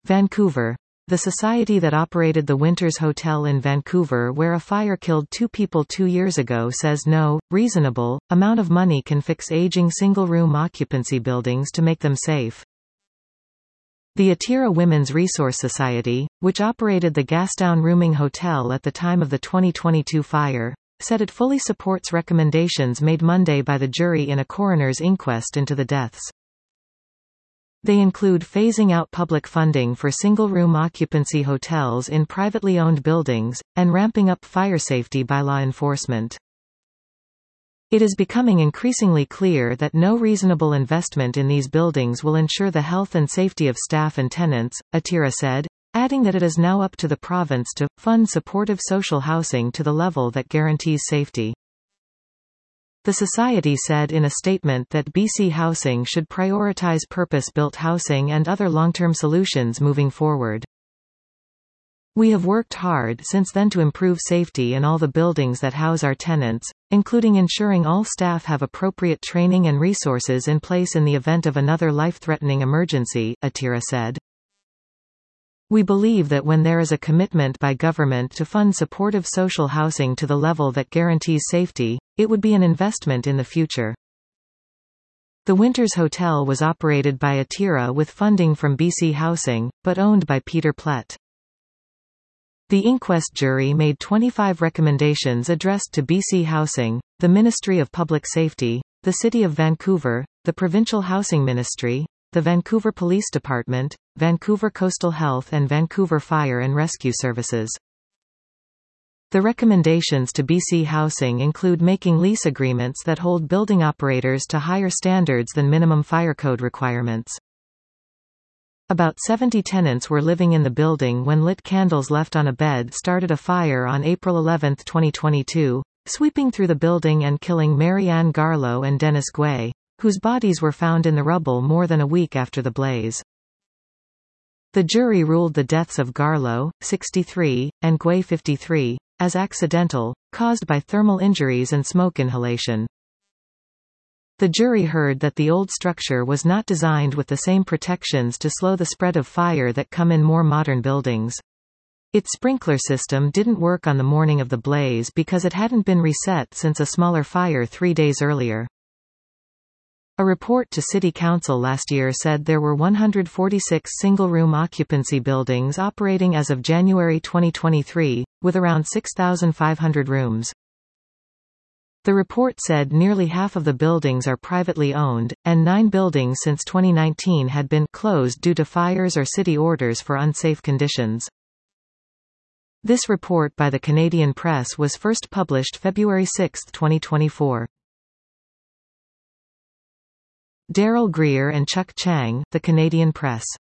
Vancouver. The society that operated the Winters Hotel in Vancouver where a fire killed 2 people 2 years ago says no reasonable amount of money can fix aging single-room occupancy buildings to make them safe. The Atira Women's Resource Society, which operated the Gastown Rooming Hotel at the time of the 2022 fire, said it fully supports recommendations made Monday by the jury in a coroner's inquest into the deaths. They include phasing out public funding for single-room occupancy hotels in privately owned buildings, and ramping up fire safety by law enforcement. It is becoming increasingly clear that no reasonable investment in these buildings will ensure the health and safety of staff and tenants, Atira said, adding that it is now up to the province to fund supportive social housing to the level that guarantees safety. The Society said in a statement that BC Housing should prioritize purpose-built housing and other long-term solutions moving forward. We have worked hard since then to improve safety in all the buildings that house our tenants, including ensuring all staff have appropriate training and resources in place in the event of another life-threatening emergency, Atira said. We believe that when there is a commitment by government to fund supportive social housing to the level that guarantees safety, it would be an investment in the future. The Winters Hotel was operated by Atira with funding from BC Housing, but owned by Peter Plett. The inquest jury made 25 recommendations addressed to BC Housing, the Ministry of Public Safety, the City of Vancouver, the Provincial Housing Ministry, the Vancouver Police Department, Vancouver Coastal Health and Vancouver Fire and Rescue Services. The recommendations to BC Housing include making lease agreements that hold building operators to higher standards than minimum fire code requirements. About 70 tenants were living in the building when lit candles left on a bed started a fire on April 11, 2022, sweeping through the building and killing Mary Ann Garlow and Dennis Guay, whose bodies were found in the rubble more than a week after the blaze. The jury ruled the deaths of Garlow, 63, and Guay, 53, as accidental, caused by thermal injuries and smoke inhalation. The jury heard that the old structure was not designed with the same protections to slow the spread of fire that come in more modern buildings. Its sprinkler system didn't work on the morning of the blaze because it hadn't been reset since a smaller fire 3 days earlier. A report to City Council last year said there were 146 single-room occupancy buildings operating as of January 2023, with around 6,500 rooms. The report said nearly half of the buildings are privately owned, and 9 buildings since 2019 had been closed due to fires or city orders for unsafe conditions. This report by the Canadian Press was first published February 6, 2024. Daryl Greer and Chuck Chang, The Canadian Press.